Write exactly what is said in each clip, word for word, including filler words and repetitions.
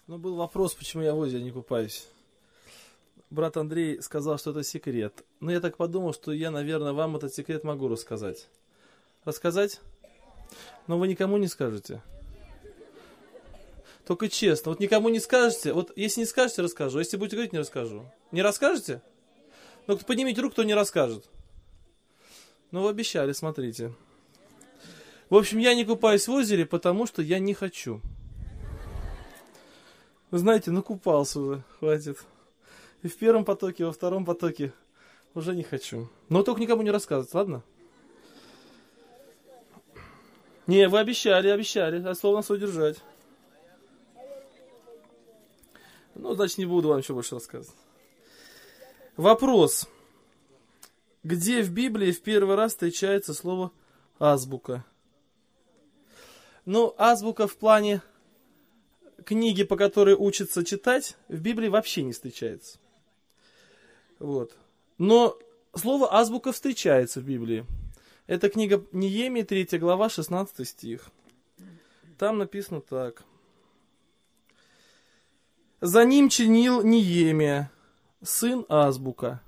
Ну, был вопрос, почему я в озере не купаюсь. Брат Андрей сказал, что это секрет. Но я так подумал, что я, наверное, вам этот секрет могу рассказать. Рассказать? Но вы никому не скажете. Только честно. Вот никому не скажете. Вот если не скажете, расскажу. Если будете говорить, не расскажу. Не расскажете? Ну, поднимите руку, кто не расскажет. Ну, вы обещали, смотрите. В общем, я не купаюсь в озере, потому что я не хочу. Вы знаете, накупался уже, хватит. И в первом потоке, и во втором потоке уже не хочу. Но только никому не рассказывать, ладно? Не, вы обещали, обещали, а слово нас удержать. Ну, значит, не буду вам еще больше рассказывать. Вопрос. Где в Библии в первый раз встречается слово азбука? Ну, азбука в плане книги, по которой учатся читать, в Библии вообще не встречается. Вот. Но слово азбука встречается в Библии. Это книга Неемии, третья глава, шестнадцатый стих. Там написано так. «За ним чинил Неемия, сын Азбука,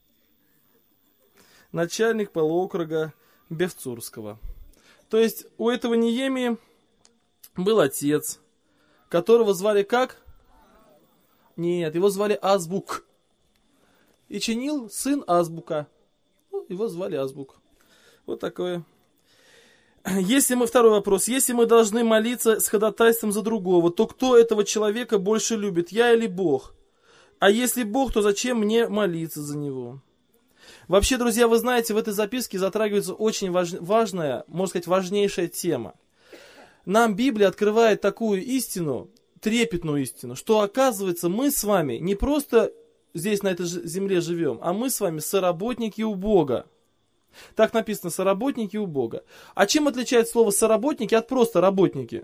начальник полуокруга Бевцурского». То есть у этого Неемии был отец, которого звали как? Нет, его звали Азбук. И чинил сын Азбука. Ну, его звали Азбук. Вот такое. Если мы, второй вопрос. Если мы должны молиться с ходатайством за другого, то кто этого человека больше любит, я или Бог? А если Бог, то зачем мне молиться за него? Вообще, друзья, вы знаете, в этой записке затрагивается очень важ... важная, можно сказать, важнейшая тема. Нам Библия открывает такую истину, трепетную истину, что, оказывается, мы с вами не просто здесь на этой земле живем, а мы с вами соработники у Бога. Так написано, соработники у Бога. А чем отличается слово соработники от просто работники?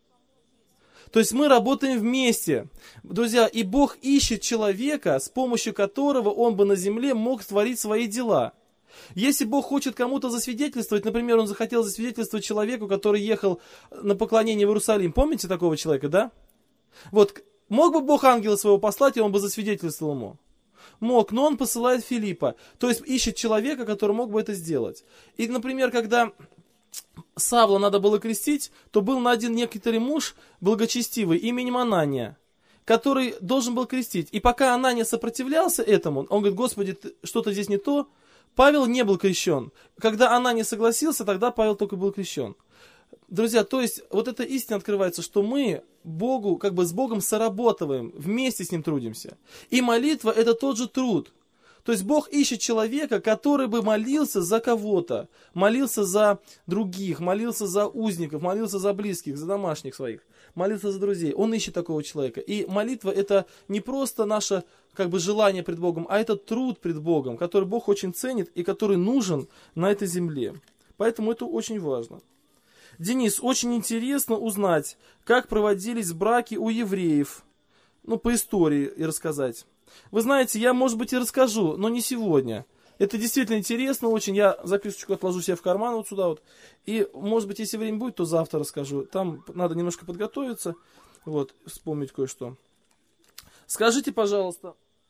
То есть мы работаем вместе. Друзья, и Бог ищет человека, с помощью которого он бы на земле мог творить свои дела. Если Бог хочет кому-то засвидетельствовать, например, он захотел засвидетельствовать человеку, который ехал на поклонение в Иерусалим. Помните такого человека, да? Вот, мог бы Бог ангела своего послать, и он бы засвидетельствовал ему? Мог, но он посылает Филиппа. То есть ищет человека, который мог бы это сделать. И, например, когда Савла надо было крестить, то был найден некоторый муж благочестивый именем Анания, который должен был крестить. И пока Анания сопротивлялся этому, он говорит: Господи, что-то здесь не то, Павел не был крещен. Когда Анания согласился, тогда Павел только был крещен. Друзья, то есть вот эта истина открывается, что мы Богу, как бы с Богом соработываем, вместе с Ним трудимся. И молитва это тот же труд. То есть Бог ищет человека, который бы молился за кого-то, молился за других, молился за узников, молился за близких, за домашних своих, молился за друзей. Он ищет такого человека. И молитва это не просто наше как бы желание пред Богом, а это труд пред Богом, который Бог очень ценит и который нужен на этой земле. Поэтому это очень важно. Денис, очень интересно узнать, как проводились браки у евреев. Ну, по истории и рассказать. Вы знаете, я, может быть, и расскажу, но не сегодня. Это действительно интересно очень. Я записочку отложу себе в карман вот сюда вот. И, может быть, если время будет, то завтра расскажу. Там надо немножко подготовиться. Вот, вспомнить кое-что. Скажите, пожалуйста,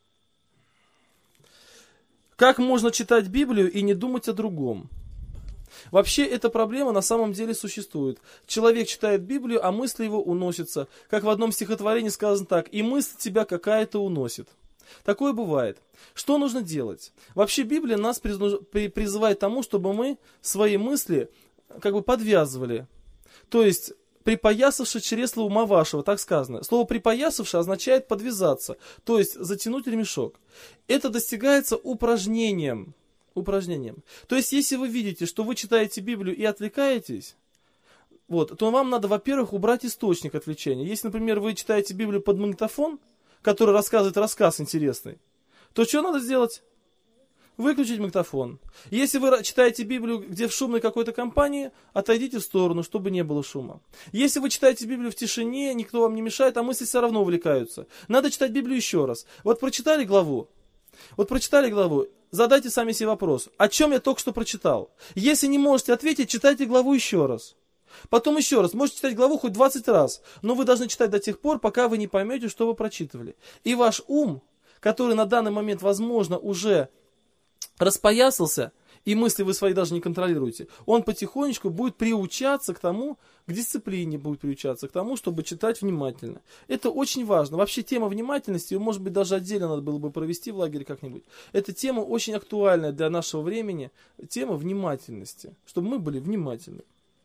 как можно читать Библию и не думать о другом? Вообще эта проблема на самом деле существует. Человек читает Библию, а мысли его уносятся. Как в одном стихотворении сказано так: «И мысль тебя какая-то уносит». Такое бывает. Что нужно делать? Вообще Библия нас призывает к тому, чтобы мы свои мысли как бы подвязывали. То есть припоясавши чресло ума вашего, так сказано. Слово припоясавши означает подвязаться, то есть затянуть ремешок. Это достигается упражнением. Упражнением. То есть, если вы видите, что вы читаете Библию и отвлекаетесь, вот, то вам надо, во-первых, убрать источник отвлечения. Если, например, вы читаете Библию под магнитофон, который рассказывает рассказ интересный, то что надо сделать? Выключить магнитофон. Если вы читаете Библию, где в шумной какой-то компании, отойдите в сторону, чтобы не было шума. Если вы читаете Библию в тишине, никто вам не мешает, а мысли все равно увлекаются, надо читать Библию еще раз. Вот прочитали главу, вот прочитали главу, задайте сами себе вопрос, о чем я только что прочитал. Если не можете ответить, читайте главу еще раз. Потом еще раз, можете читать главу хоть двадцать раз, но вы должны читать до тех пор, пока вы не поймете, что вы прочитывали. И ваш ум, который на данный момент, возможно, уже распоясался, и мысли вы свои даже не контролируете, он потихонечку будет приучаться к тому, к дисциплине будет приучаться, к тому, чтобы читать внимательно. Это очень важно. Вообще тема внимательности, ее, может быть, даже отдельно надо было бы провести в лагере как-нибудь. Эта тема очень актуальная для нашего времени, тема внимательности, чтобы мы были внимательны.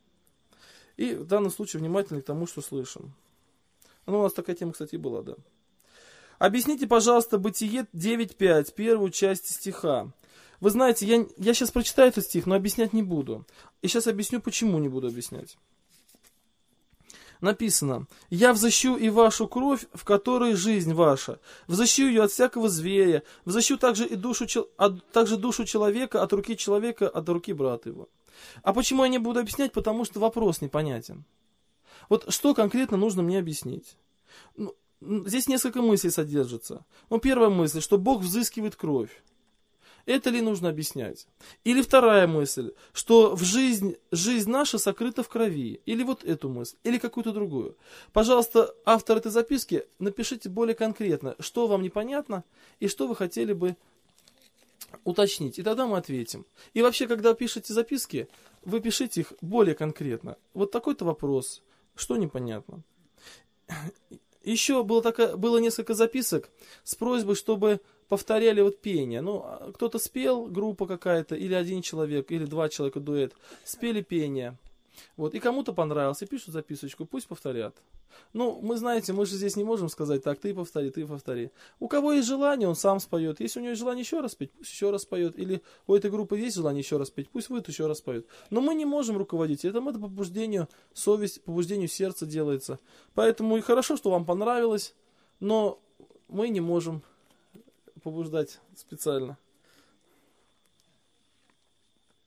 И в данном случае внимательны к тому, что слышим. Ну, у нас такая тема, кстати, и была, да. Объясните, пожалуйста, Бытие девять пять, первую часть стиха. Вы знаете, я, я сейчас прочитаю этот стих, но объяснять не буду. И сейчас объясню, почему не буду объяснять. Написано: «Я взыщу и вашу кровь, в которой жизнь ваша, взыщу ее от всякого зверя, взыщу также и душу, от, также душу человека от руки человека, от руки брата его». А почему я не буду объяснять? Потому что вопрос непонятен. Вот что конкретно нужно мне объяснить? Ну, здесь несколько мыслей содержится. Ну, первая мысль, что Бог взыскивает кровь. Это ли нужно объяснять? Или вторая мысль, что в жизнь, жизнь наша сокрыта в крови. Или вот эту мысль, или какую-то другую. Пожалуйста, автор этой записки, напишите более конкретно, что вам непонятно и что вы хотели бы уточнить. И тогда мы ответим. И вообще, когда пишете записки, вы пишите их более конкретно. Вот такой-то вопрос, что непонятно. Еще было, такая, было несколько записок с просьбой, чтобы повторяли вот пение. Ну, кто-то спел, группа какая-то, или один человек, или два человека, дуэт, спели пение. Вот, и кому-то понравилось, и пишут записочку, пусть повторят. Ну, мы знаете, мы же здесь не можем сказать, так, ты повтори, ты повтори. У кого есть желание, он сам споет. Если у него есть желание еще раз петь, пусть еще раз споет. Или у этой группы есть желание еще раз петь, пусть будет еще раз поет. Но мы не можем руководить этим, это по побуждению совести, по побуждению сердца делается. Поэтому и хорошо, что вам понравилось, но мы не можем побуждать специально.